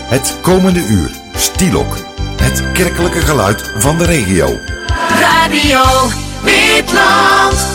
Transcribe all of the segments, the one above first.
Het komende uur, Stielok. Het kerkelijke geluid van de regio. Radio Witland.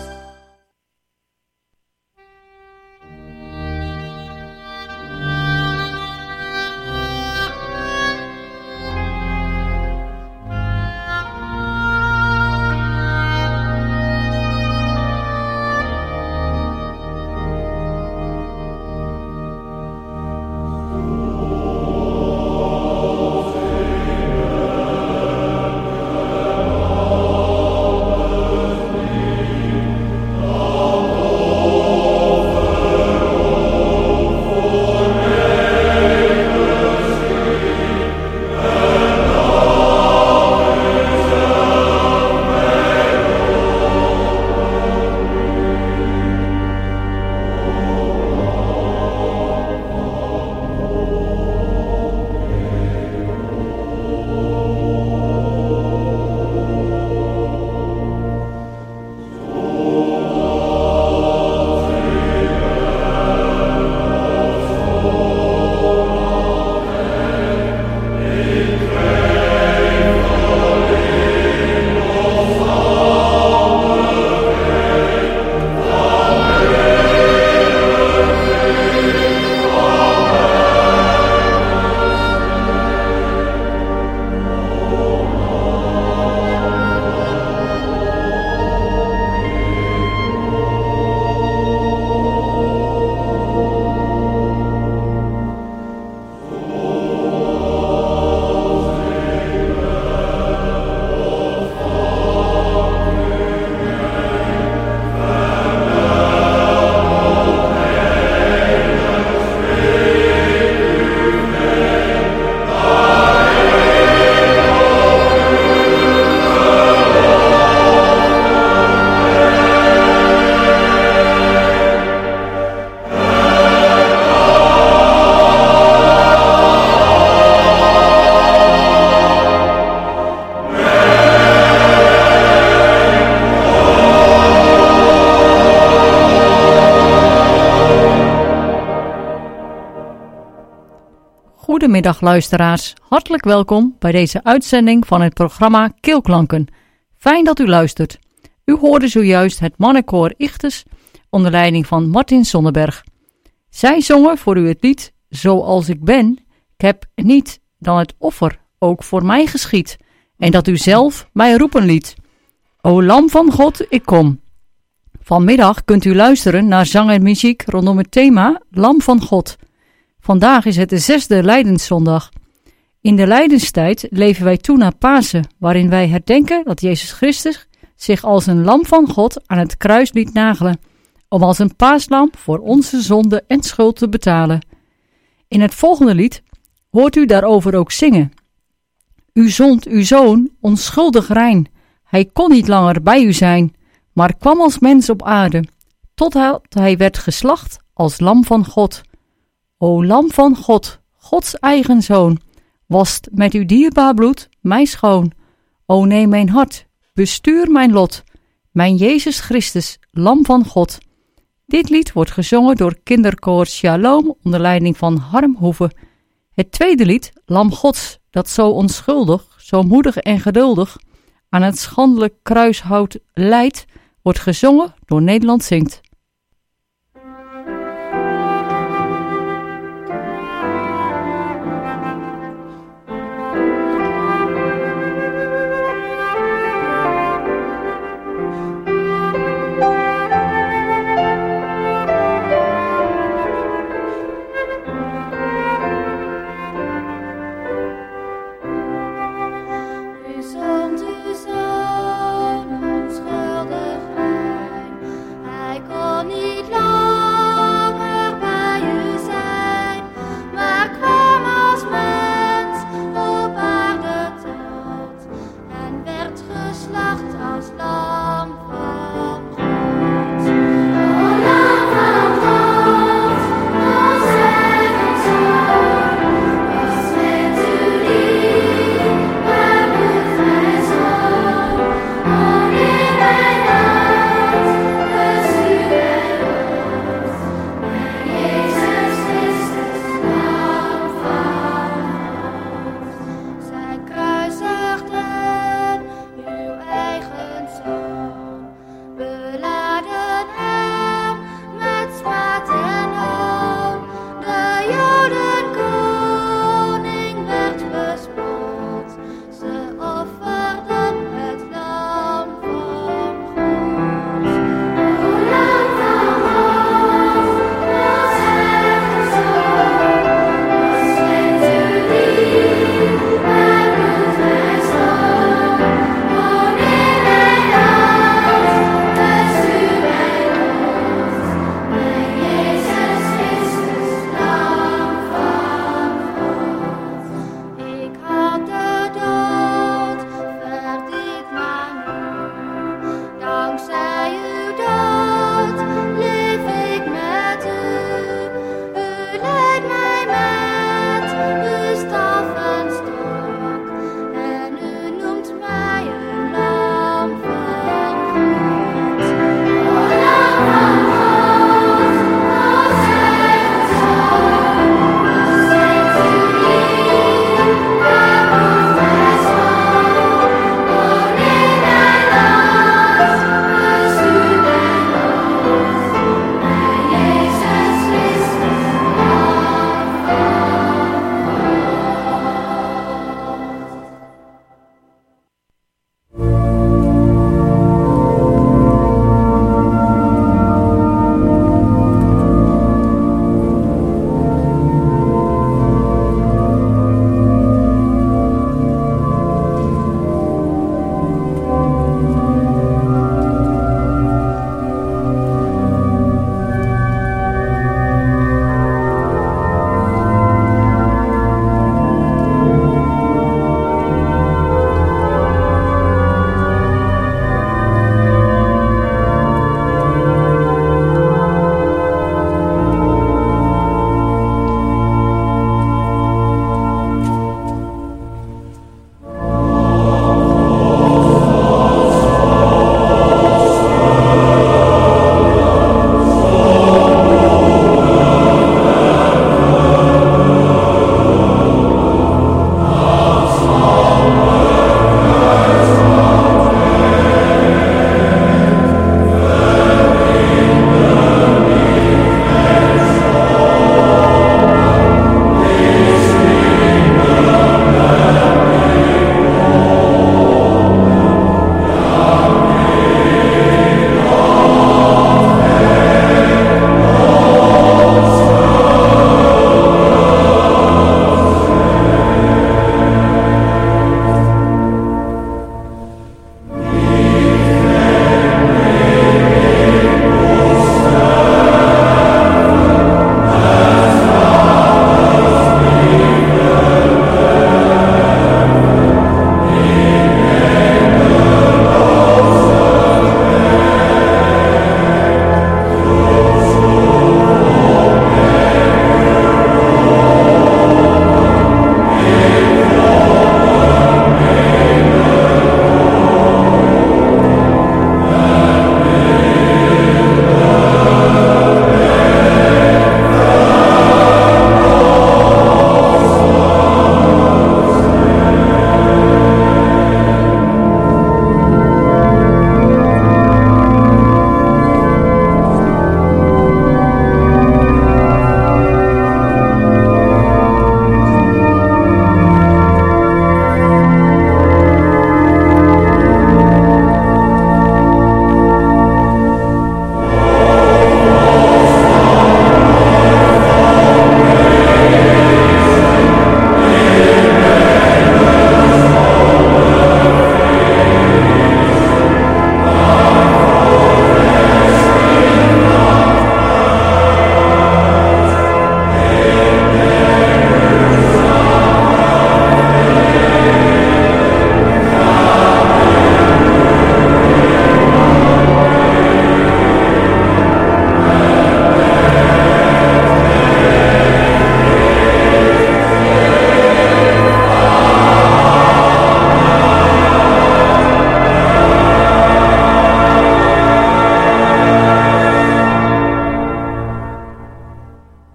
Goedemiddag luisteraars, hartelijk welkom bij deze uitzending van het programma Keelklanken. Fijn dat u luistert. U hoorde zojuist het mannenkoor Ichtes onder leiding van Martin Sonneberg. Zij zongen voor u het lied Zoals ik ben, ik heb niet dan het offer ook voor mij geschied en dat u zelf mij roepen liet. O Lam van God, ik kom. Vanmiddag kunt u luisteren naar zang en muziek rondom het thema Lam van God. Vandaag is het de 6e Lijdenszondag. In de Lijdenstijd leven wij toe naar Pasen, waarin wij herdenken dat Jezus Christus zich als een lam van God aan het kruis liet nagelen, om als een paaslam voor onze zonde en schuld te betalen. In het volgende lied hoort u daarover ook zingen. U zond uw zoon onschuldig rein, hij kon niet langer bij u zijn, maar kwam als mens op aarde, totdat hij werd geslacht als lam van God. O lam van God, Gods eigen zoon, wast met uw dierbaar bloed mij schoon. O neem mijn hart, bestuur mijn lot, mijn Jezus Christus, lam van God. Dit lied wordt gezongen door kinderkoor Shalom onder leiding van Harm Hoeve. Het tweede lied, Lam Gods, dat zo onschuldig, zo moedig en geduldig aan het schandelijk kruishout leidt, wordt gezongen door Nederland Zingt. Zond uw zoon onschuldig rein, hij kon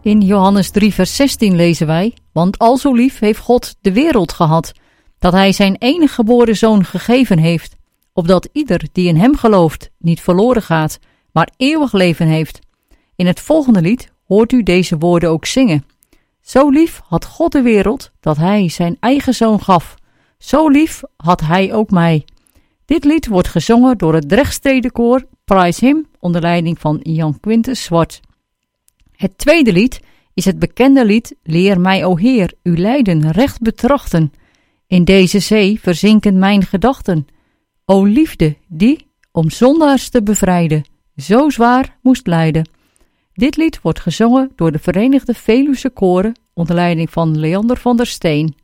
In Johannes 3 vers 16 lezen wij: Want al zo lief heeft God de wereld gehad, dat hij zijn enige geboren zoon gegeven heeft, opdat ieder die in hem gelooft niet verloren gaat, maar eeuwig leven heeft. In het volgende lied hoort u deze woorden ook zingen. Zo lief had God de wereld, dat hij zijn eigen zoon gaf. Zo lief had hij ook mij. Dit lied wordt gezongen door het Drechtstedenkoor Praise Him onder leiding van Jan Quintus Zwart. Het tweede lied is het bekende lied Leer mij, o Heer, uw lijden recht betrachten. In deze zee verzinken mijn gedachten. O liefde die, om zondaars te bevrijden, zo zwaar moest lijden. Dit lied wordt gezongen door de Verenigde Veluwse Koren onder leiding van Leander van der Steen.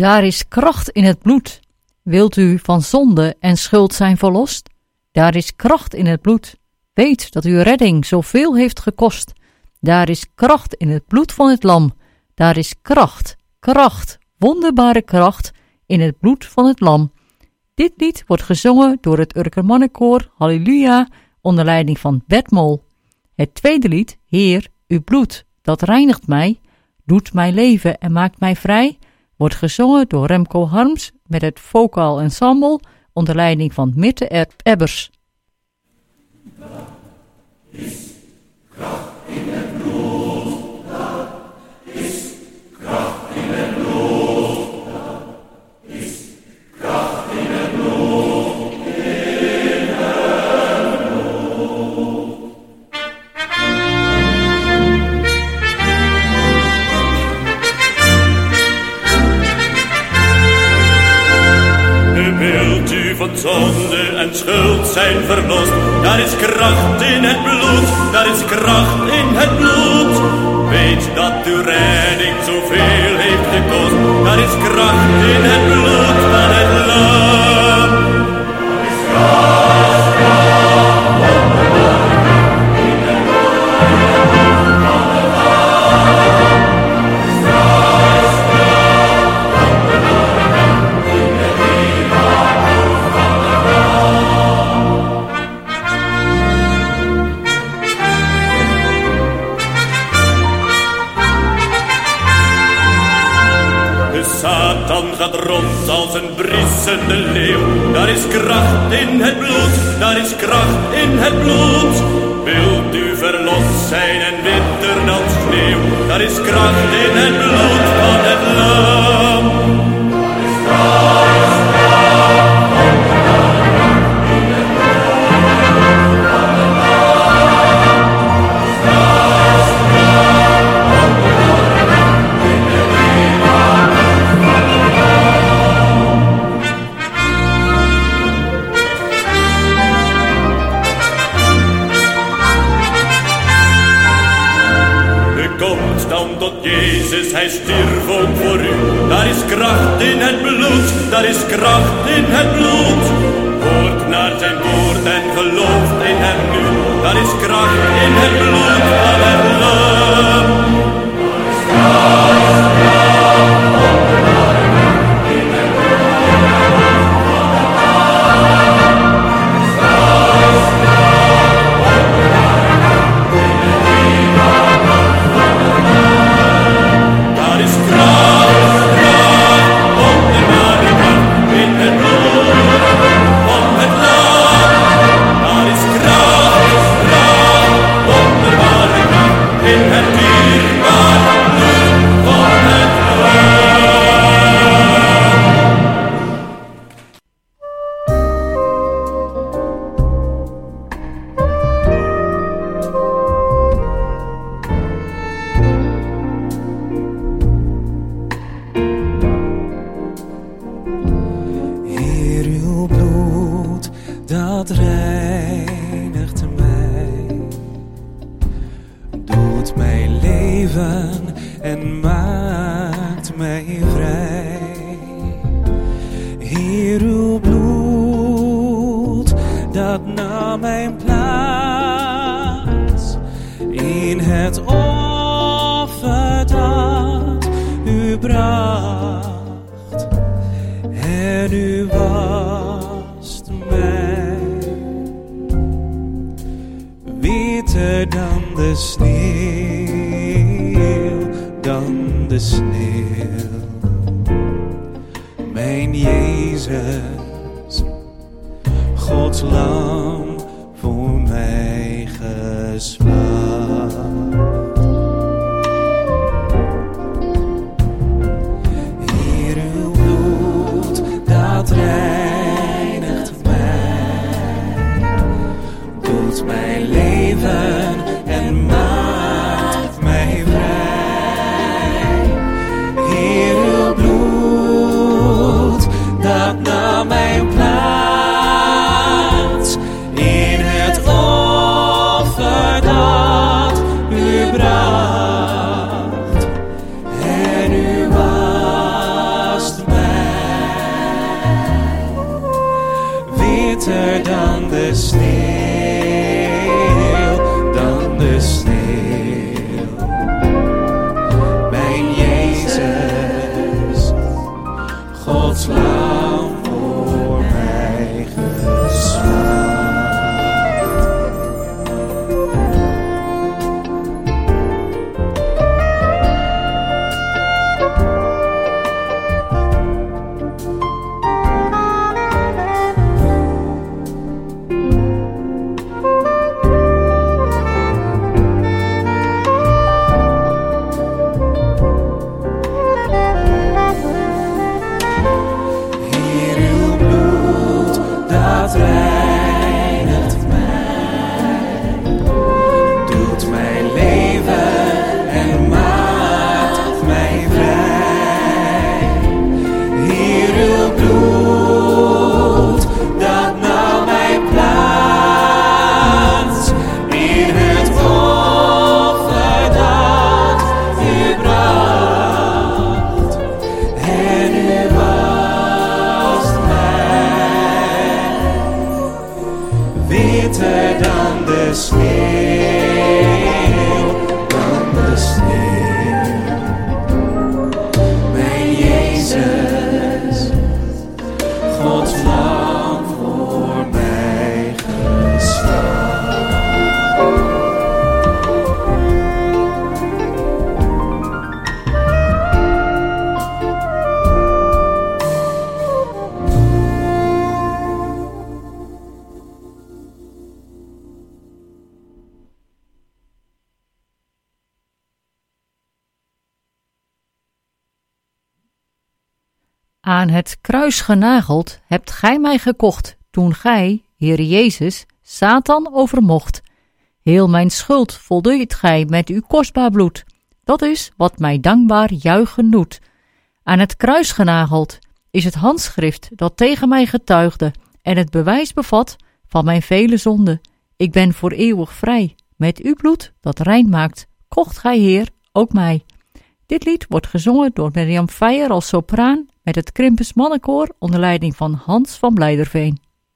Daar is kracht in het bloed. Wilt u van zonde en schuld zijn verlost? Daar is kracht in het bloed. Weet dat uw redding zoveel heeft gekost. Daar is kracht in het bloed van het lam. Daar is kracht, kracht, wonderbare kracht in het bloed van het lam. Dit lied wordt gezongen door het Urker Mannenkoor Halleluja onder leiding van Bert Mol. Het tweede lied, Heer, uw bloed, dat reinigt mij, doet mij leven en maakt mij vrij, wordt gezongen door Remco Harms met het Vocaal Ensemble onder leiding van Mirte Ebbers. Van zonde en schuld zijn verlost. Daar is kracht in het bloed, daar is kracht in het bloed. Weet dat uw redding zoveel heeft gekost. Daar is kracht in het bloed van het lam. Daar is kracht, in het bloed van het lam. Satan gaat rond als een briesende leeuw. Daar is kracht in het bloed, daar is kracht in het bloed. Wilt u verlost zijn en witter dan sneeuw? Daar is kracht in het bloed van het lam. Daar is kracht, in het bloed van het lam. Daar is tot Jezus, hij stierf ook voor u. Daar is kracht in het bloed, daar is kracht in het bloed. Hoort naar zijn woord en gelooft in hem nu. Daar is kracht in het bloed van het lam. Daar is kracht, in het bloed van het lam. Daar is kracht, wonderbare kracht in het bloed van het lam. Daar is kracht, wonderbare kracht in het dierbare bloed van het lam. Heer, uw bloed, dat reinigt mij, doet mij leven en maakt mij vrij. Heer, uw bloed, dat nam mijn plaats in het offer dat u bracht. En u wast mij witter dan de sneeuw, dan de sneeuw. Mijn Jezus, Gods lam, voor mij geslacht. Dat reinigt mij, doet mij leven en maakt mij vrij. Heer, uw bloed, dat nam mijn plaats in het offer dat Aan het kruis genageld hebt gij mij gekocht, toen gij, Heer Jezus, Satan overmocht. Heel mijn schuld voldeed gij met uw kostbaar bloed. Dat is wat mij dankbaar juichen doet. Aan het kruis genageld is het handschrift dat tegen mij getuigde en het bewijs bevat van mijn vele zonden. Ik ben voor eeuwig vrij. Met uw bloed dat rein maakt, kocht gij, Heer, ook mij. Dit lied wordt gezongen door Mirjam Feijer als sopraan met het Krimpens Mannenkoor onder leiding van Hans van Blijderveen.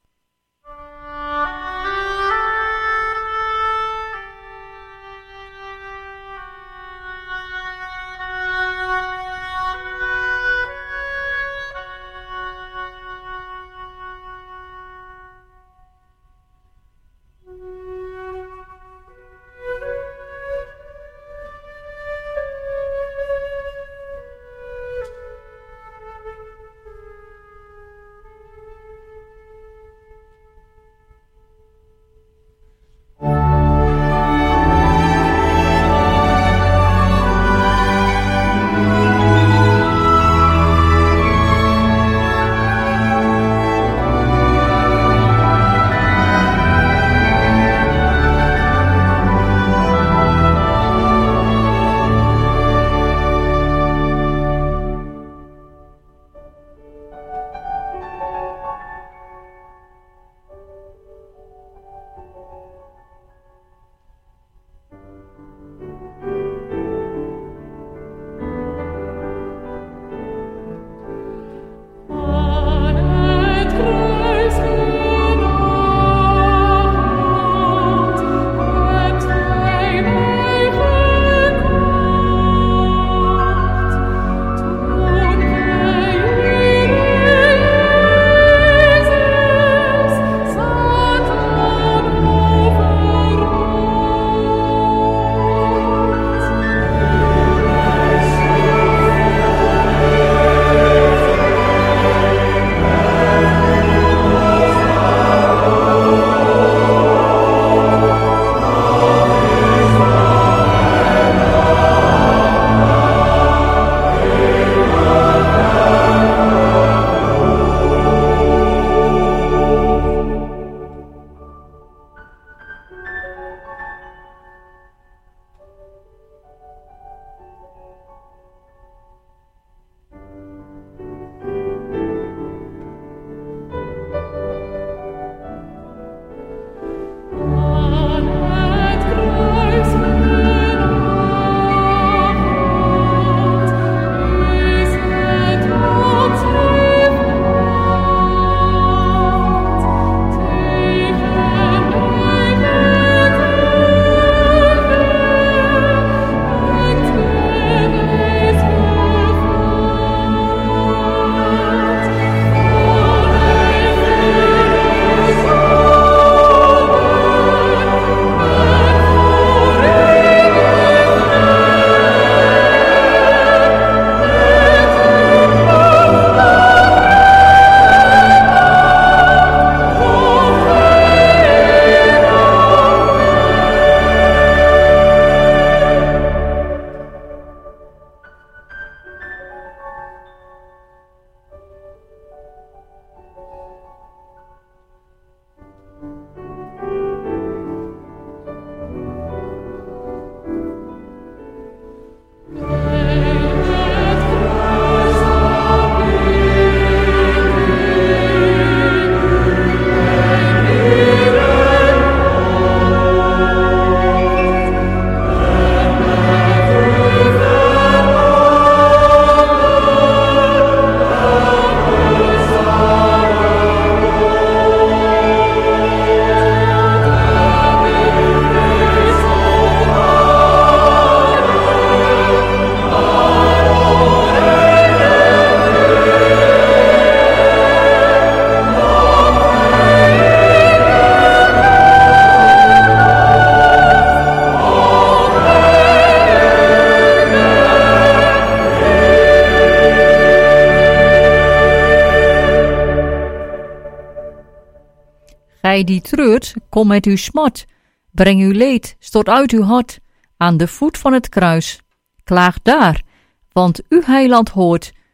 Gij die treurt, kom met uw smart. Breng uw leed, stort uit uw hart aan de voet van het kruis. Klaag daar, want uw heiland hoort.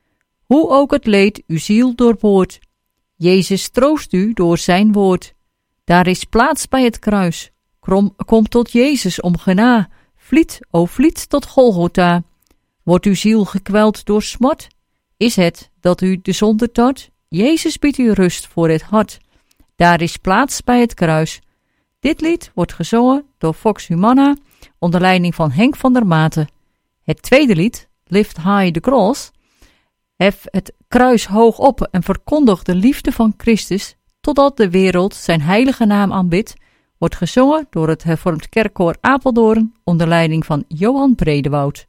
hoe ook het leed uw ziel doorboort. Jezus troost u door zijn woord. Daar is plaats bij het kruis. Kom tot Jezus om gena. Vliet, o vliet tot Golgotha. Wordt uw ziel gekweld door smart? Is het dat u de zonde tart? Jezus biedt u rust voor het hart. Daar is plaats bij het kruis. Dit lied wordt gezongen door Vox Humana onder leiding van Henk van der Maten. Het tweede lied, Lift High the Cross, hef het kruis hoog op en verkondigt de liefde van Christus totdat de wereld zijn heilige naam aanbidt, wordt gezongen door het Hervormd Kerkkoor Apeldoorn onder leiding van Johan Bredewoud.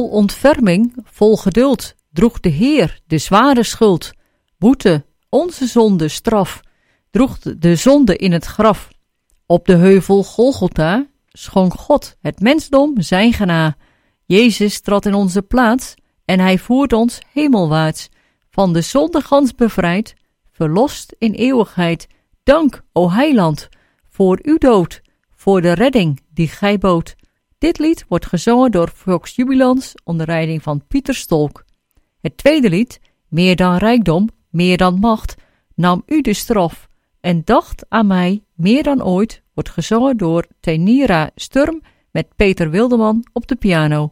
Vol ontferming, vol geduld, droeg de Heer de zware schuld. Boete, onze zonde, straf, droeg de zonde in het graf. Op de heuvel Golgotha schonk God het mensdom zijn gena. Jezus trad in onze plaats en hij voert ons hemelwaarts. Van de zonde gans bevrijd, verlost in eeuwigheid. Dank, o Heiland, voor uw dood, voor de redding die gij bood. Dit lied wordt gezongen door Vox Jubilans onder leiding van Pieter Stolk. Het tweede lied, Meer dan rijkdom, meer dan macht, nam u de straf en dacht aan mij meer dan ooit, wordt gezongen door Tenira Sturm met Peter Wildeman op de piano.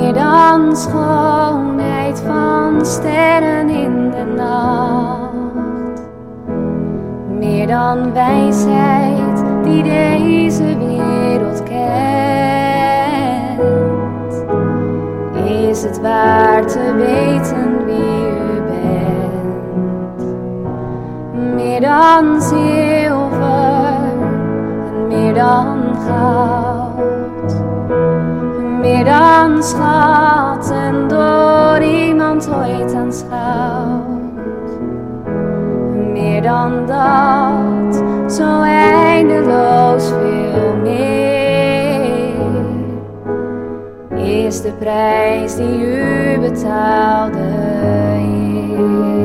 meer dan schoonheid van sterren in de nacht, meer dan wijsheid die deze wereld kent, is het waard te weten wie u bent. Meer dan zilver en meer dan goud, meer dan schatten door iemand ooit aanschouwd, meer dan dat, zo eindeloos veel meer, is de prijs die u betaalde, Heer.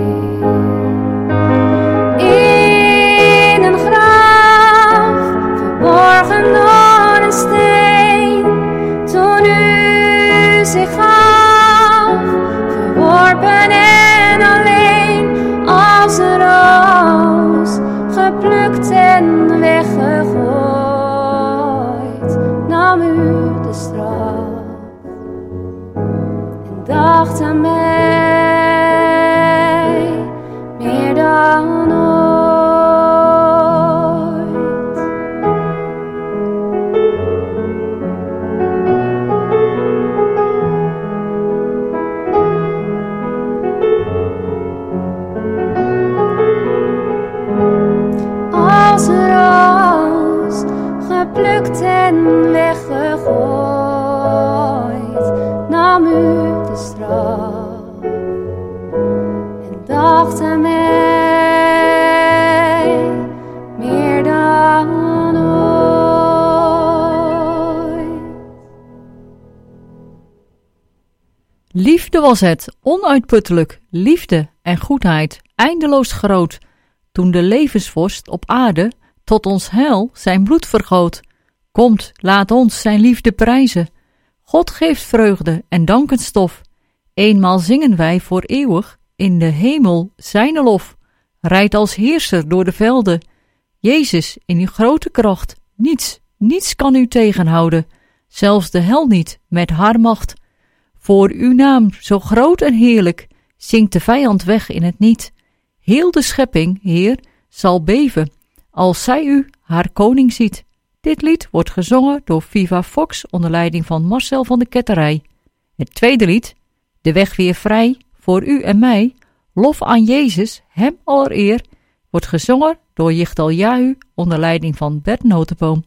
In een graf, verborgen door een steen, toen u zich gaf, verworpen en alleen, als een roos, geplukt en weggegooid, nam u de straf en dacht aan mij meer dan ooit. Als een roos, geplukt en weggegooid, nam u de straf en dacht aan mij meer dan ooit. Liefde was het, onuitputtelijk, liefde en goedheid, eindeloos groot, toen de levensvorst op aarde tot ons heil zijn bloed vergoot. Komt, laat ons zijn liefde prijzen. God geeft vreugde en dankenstof. Eenmaal zingen wij voor eeuwig in de hemel zijn lof. Rijdt als heerser door de velden. Jezus, in uw grote kracht, niets kan u tegenhouden. Zelfs de hel niet met haar macht. Voor uw naam, zo groot en heerlijk, zingt de vijand weg in het niet. Heel de schepping, Heer, zal beven als zij u, haar koning, ziet. Dit lied wordt gezongen door Viva Fox onder leiding van Marcel van de Ketterij. Het tweede lied, De weg weer vrij, voor u en mij, lof aan Jezus, hem allereer, wordt gezongen door Jichtal Jahu onder leiding van Bert Notenboom.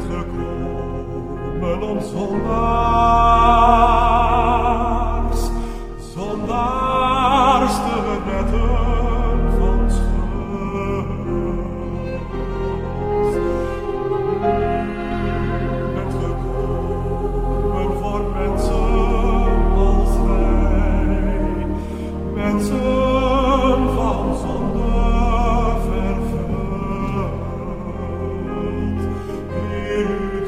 bent gekomen om zondaars te redden van schuld. Bent gekomen voor mensen als wij, mensen van zonde vervuld. Heer,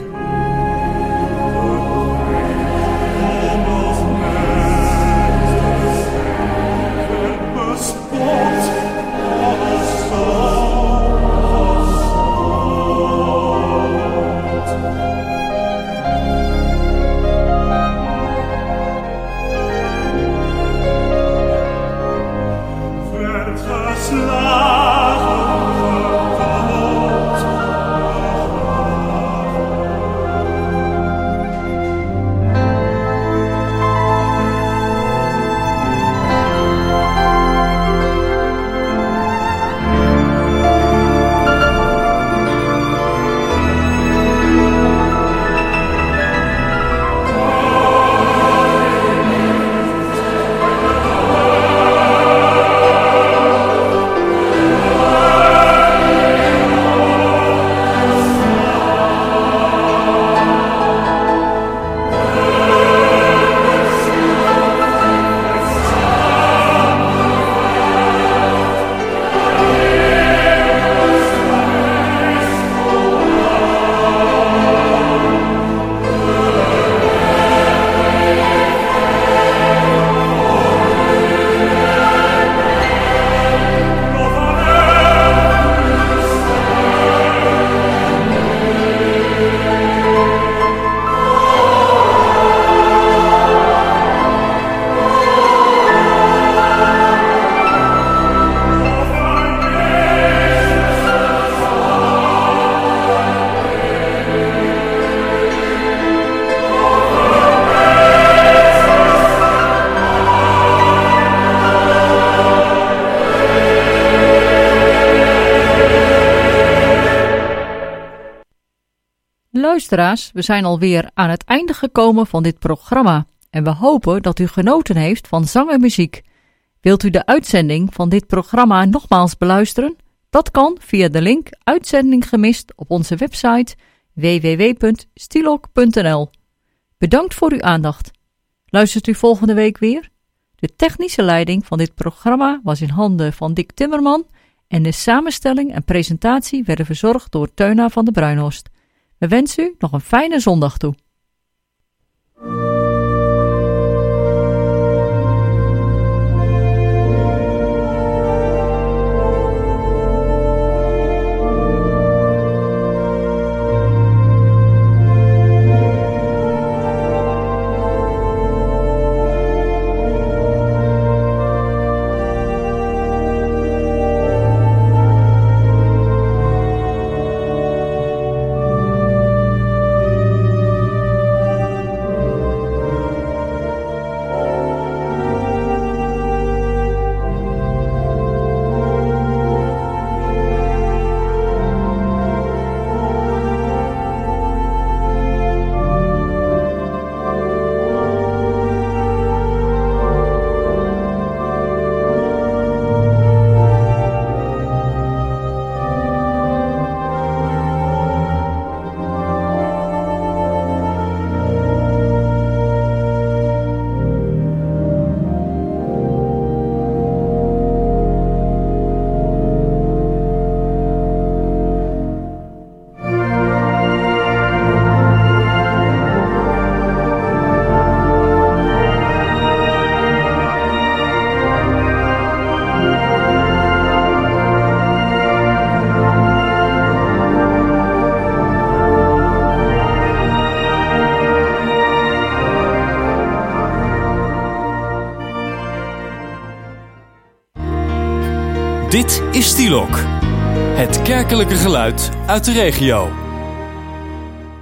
Luisteraars, we zijn alweer aan het einde gekomen van dit programma en we hopen dat u genoten heeft van zang en muziek. Wilt u de uitzending van dit programma nogmaals beluisteren? Dat kan via de link Uitzending gemist op onze website www.stilok.nl. Bedankt voor uw aandacht. Luistert u volgende week weer? De technische leiding van dit programma was in handen van Dick Timmerman en de samenstelling en presentatie werden verzorgd door Teuna van der Bruinhorst. We wensen u nog een fijne zondag toe. Dit is Stilok, het kerkelijke geluid uit de regio.